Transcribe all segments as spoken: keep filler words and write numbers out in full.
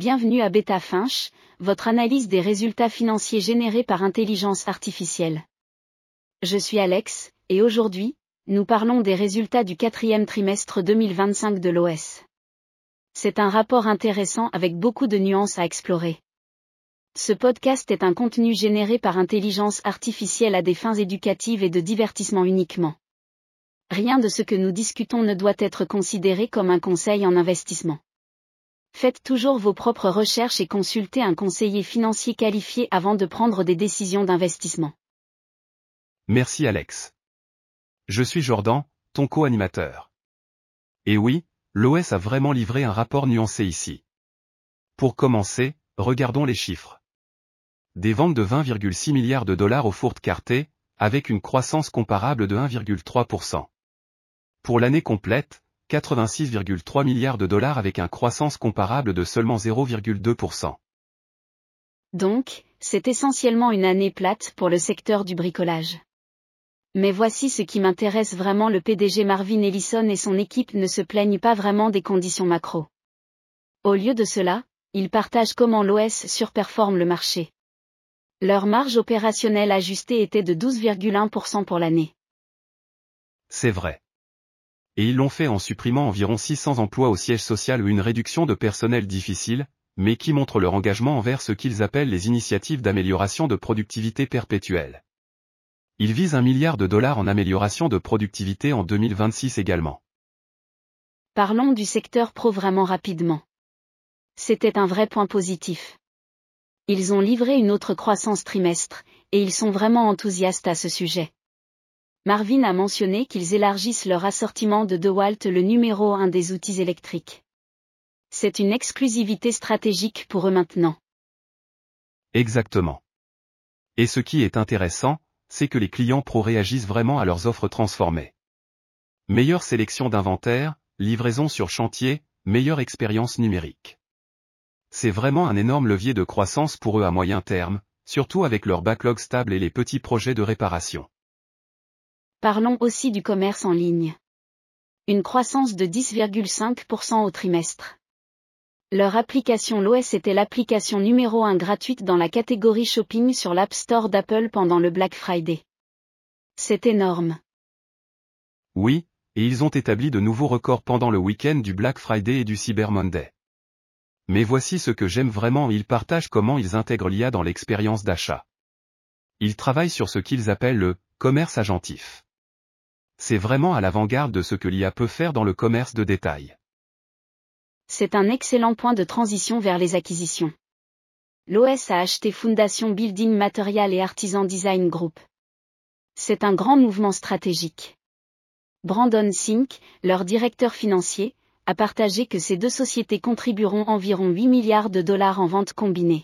Bienvenue à BetaFinch, votre analyse des résultats financiers générés par intelligence artificielle. Je suis Alex, et aujourd'hui, nous parlons des résultats du quatrième trimestre deux mille vingt-cinq de l'O S. C'est un rapport intéressant avec beaucoup de nuances à explorer. Ce podcast est un contenu généré par intelligence artificielle à des fins éducatives et de divertissement uniquement. Rien de ce que nous discutons ne doit être considéré comme un conseil en investissement. Faites toujours vos propres recherches et consultez un conseiller financier qualifié avant de prendre des décisions d'investissement. Merci Alex. Je suis Jordan, ton co-animateur. Et oui, l'O S a vraiment livré un rapport nuancé ici. Pour commencer, regardons les chiffres. Des ventes de vingt virgule six milliards de dollars au fourth quarter, avec une croissance comparable de un virgule trois pour cent. Pour l'année complète, quatre-vingt-six virgule trois milliards de dollars avec une croissance comparable de seulement zéro virgule deux pour cent. Donc, c'est essentiellement une année plate pour le secteur du bricolage. Mais voici ce qui m'intéresse vraiment, le P D G Marvin Ellison et son équipe ne se plaignent pas vraiment des conditions macro. Au lieu de cela, ils partagent comment l'O S surperforme le marché. Leur marge opérationnelle ajustée était de douze virgule un pour cent pour l'année. C'est vrai. Et ils l'ont fait en supprimant environ six cents emplois au siège social ou une réduction de personnel difficile, mais qui montre leur engagement envers ce qu'ils appellent les initiatives d'amélioration de productivité perpétuelle. Ils visent un milliard de dollars en amélioration de productivité en deux mille vingt-six également. Parlons du secteur pro vraiment rapidement. C'était un vrai point positif. Ils ont livré une autre croissance trimestre, et ils sont vraiment enthousiastes à ce sujet. Marvin a mentionné qu'ils élargissent leur assortiment de DeWalt, le numéro un des outils électriques. C'est une exclusivité stratégique pour eux maintenant. Exactement. Et ce qui est intéressant, c'est que les clients pro réagissent vraiment à leurs offres transformées. Meilleure sélection d'inventaire, livraison sur chantier, meilleure expérience numérique. C'est vraiment un énorme levier de croissance pour eux à moyen terme, surtout avec leur backlog stable et les petits projets de réparation. Parlons aussi du commerce en ligne. Une croissance de dix virgule cinq pour cent au trimestre. Leur application l'O S était l'application numéro un gratuite dans la catégorie shopping sur l'App Store d'Apple pendant le Black Friday. C'est énorme. Oui, et ils ont établi de nouveaux records pendant le week-end du Black Friday et du Cyber Monday. Mais voici ce que j'aime vraiment, ils partagent comment ils intègrent l'I A dans l'expérience d'achat. Ils travaillent sur ce qu'ils appellent le « commerce agentif ». C'est vraiment à l'avant-garde de ce que l'I A peut faire dans le commerce de détail. C'est un excellent point de transition vers les acquisitions. L'O S a acheté Fondation Building Material et Artisan Design Group. C'est un grand mouvement stratégique. Brandon Sink, leur directeur financier, a partagé que ces deux sociétés contribueront environ huit milliards de dollars en ventes combinées.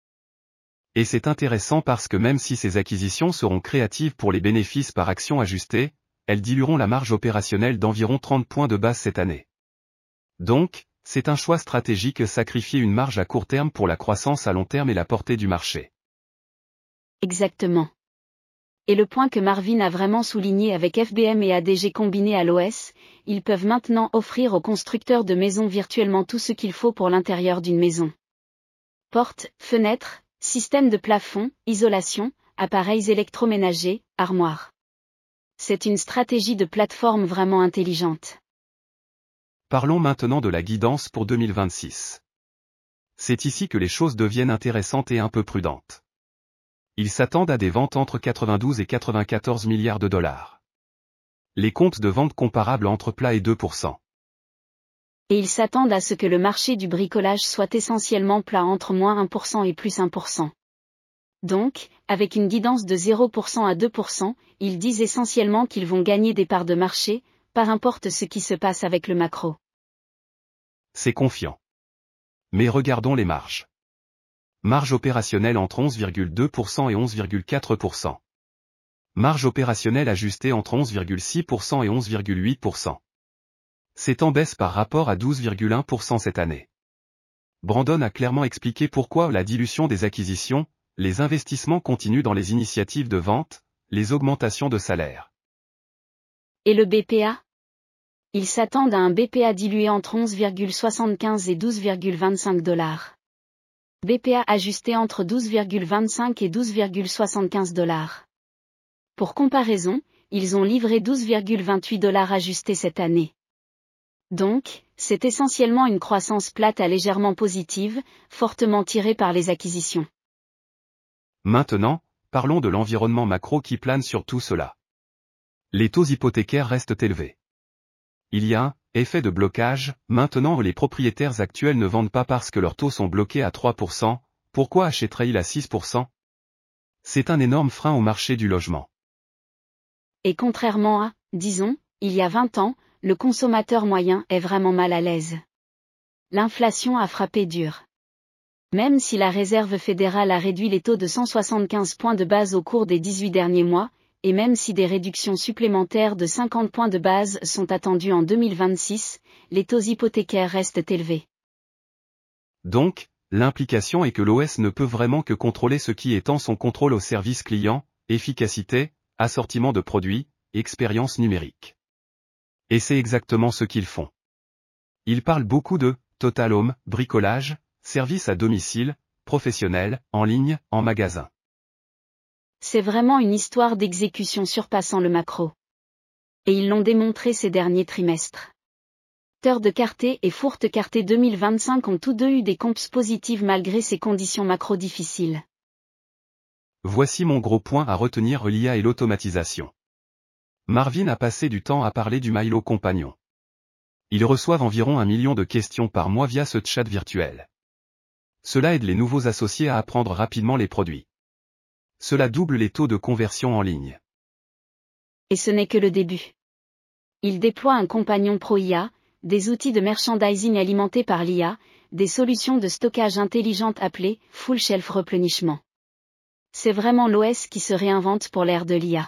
Et c'est intéressant parce que même si ces acquisitions seront créatives pour les bénéfices par action ajustés, elles dilueront la marge opérationnelle d'environ trente points de base cette année. Donc, c'est un choix stratégique, sacrifier une marge à court terme pour la croissance à long terme et la portée du marché. Exactement. Et le point que Marvin a vraiment souligné avec F B M et A D G combinés à l'O S, ils peuvent maintenant offrir aux constructeurs de maisons virtuellement tout ce qu'il faut pour l'intérieur d'une maison. Portes, fenêtres, système de plafond, isolation, appareils électroménagers, armoires. C'est une stratégie de plateforme vraiment intelligente. Parlons maintenant de la guidance pour deux mille vingt-six. C'est ici que les choses deviennent intéressantes et un peu prudentes. Ils s'attendent à des ventes entre quatre-vingt-douze et quatre-vingt-quatorze milliards de dollars. Les comptes de vente comparables entre plat et deux pour cent. Et ils s'attendent à ce que le marché du bricolage soit essentiellement plat entre moins un pour cent et plus un pour cent. Donc, avec une guidance de zéro pour cent à deux pour cent, ils disent essentiellement qu'ils vont gagner des parts de marché, peu importe ce qui se passe avec le macro. C'est confiant. Mais regardons les marges. Marge opérationnelle entre onze virgule deux pour cent et onze virgule quatre pour cent. Marge opérationnelle ajustée entre onze virgule six pour cent et onze virgule huit pour cent. C'est en baisse par rapport à douze virgule un pour cent cette année. Brandon a clairement expliqué pourquoi la dilution des acquisitions, les investissements continus dans les initiatives de vente, les augmentations de salaire. Et le B P A ? Ils s'attendent à un B P A dilué entre onze virgule soixante-quinze et douze virgule vingt-cinq dollars. B P A ajusté entre douze virgule vingt-cinq et douze virgule soixante-quinze dollars. Pour comparaison, ils ont livré douze virgule vingt-huit dollars ajustés cette année. Donc, c'est essentiellement une croissance plate à légèrement positive, fortement tirée par les acquisitions. Maintenant, parlons de l'environnement macro qui plane sur tout cela. Les taux hypothécaires restent élevés. Il y a un effet de blocage, maintenant les propriétaires actuels ne vendent pas parce que leurs taux sont bloqués à trois pour cent, pourquoi achèterait-il à six pour cent? C'est un énorme frein au marché du logement. Et contrairement à, disons, il y a vingt ans, le consommateur moyen est vraiment mal à l'aise. L'inflation a frappé dur. Même si la Réserve fédérale a réduit les taux de cent soixante-quinze points de base au cours des dix-huit derniers mois, et même si des réductions supplémentaires de cinquante points de base sont attendues en deux mille vingt-six, les taux hypothécaires restent élevés. Donc, l'implication est que l'O S ne peut vraiment que contrôler ce qui étend son contrôle au service client, efficacité, assortiment de produits, expérience numérique. Et c'est exactement ce qu'ils font. Ils parlent beaucoup de Total Home, bricolage, service à domicile, professionnel, en ligne, en magasin. C'est vraiment une histoire d'exécution surpassant le macro. Et ils l'ont démontré ces derniers trimestres. Third Quarter et Fourth Quarter deux mille vingt-cinq ont tous deux eu des comps positives malgré ces conditions macro difficiles. Voici mon gros point à retenir: l'I A et l'automatisation. Marvin a passé du temps à parler du Milo Compagnon. Ils reçoivent environ un million de questions par mois via ce chat virtuel. Cela aide les nouveaux associés à apprendre rapidement les produits. Cela double les taux de conversion en ligne. Et ce n'est que le début. Ils déploient un compagnon Pro I A, des outils de merchandising alimentés par l'I A, des solutions de stockage intelligentes appelées Full Shelf Replenishment. C'est vraiment l'O S qui se réinvente pour l'ère de l'I A.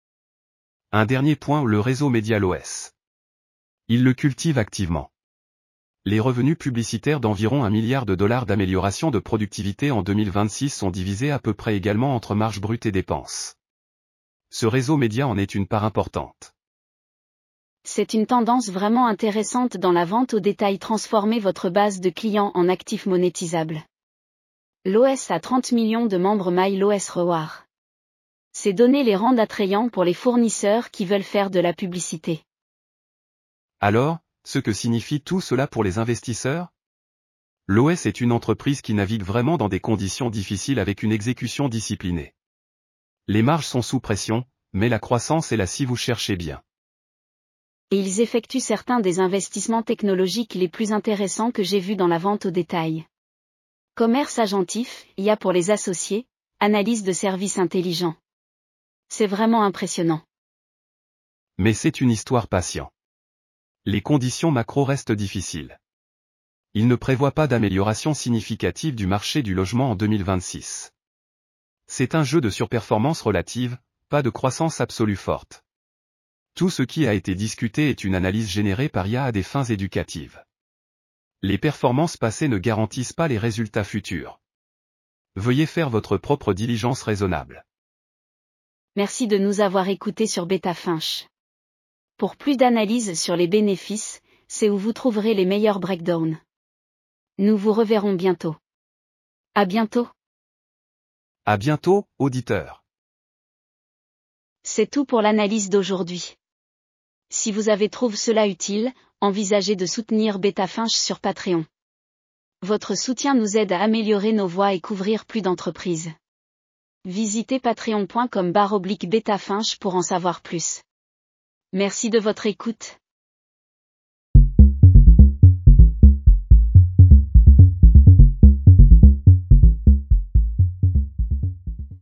Un dernier point: le réseau média l'O S. Ils le cultivent activement. Les revenus publicitaires d'environ un milliard de dollars d'amélioration de productivité en deux mille vingt-six sont divisés à peu près également entre marge brute et dépenses. Ce réseau média en est une part importante. C'est une tendance vraiment intéressante dans la vente au détail: transformer votre base de clients en actifs monétisables. L'O S a trente millions de membres MyLOS Reward. Ces données les rendent attrayants pour les fournisseurs qui veulent faire de la publicité. Alors, ce que signifie tout cela pour les investisseurs? L'O S est une entreprise qui navigue vraiment dans des conditions difficiles avec une exécution disciplinée. Les marges sont sous pression, mais la croissance est là si vous cherchez bien. Et ils effectuent certains des investissements technologiques les plus intéressants que j'ai vus dans la vente au détail. Commerce agentif, I A pour les associés, analyse de services intelligents. C'est vraiment impressionnant. Mais c'est une histoire patient. Les conditions macro restent difficiles. Ils ne prévoient pas d'amélioration significative du marché du logement en deux mille vingt-six. C'est un jeu de surperformance relative, pas de croissance absolue forte. Tout ce qui a été discuté est une analyse générée par I A à des fins éducatives. Les performances passées ne garantissent pas les résultats futurs. Veuillez faire votre propre diligence raisonnable. Merci de nous avoir écoutés sur Beta Finch. Pour plus d'analyses sur les bénéfices, c'est où vous trouverez les meilleurs breakdowns. Nous vous reverrons bientôt. À bientôt. À bientôt, auditeurs. C'est tout pour l'analyse d'aujourd'hui. Si vous avez trouvé cela utile, envisagez de soutenir Beta Finch sur Patreon. Votre soutien nous aide à améliorer nos voix et couvrir plus d'entreprises. Visitez patreon point com barre oblique beta finch pour en savoir plus. Merci de votre écoute.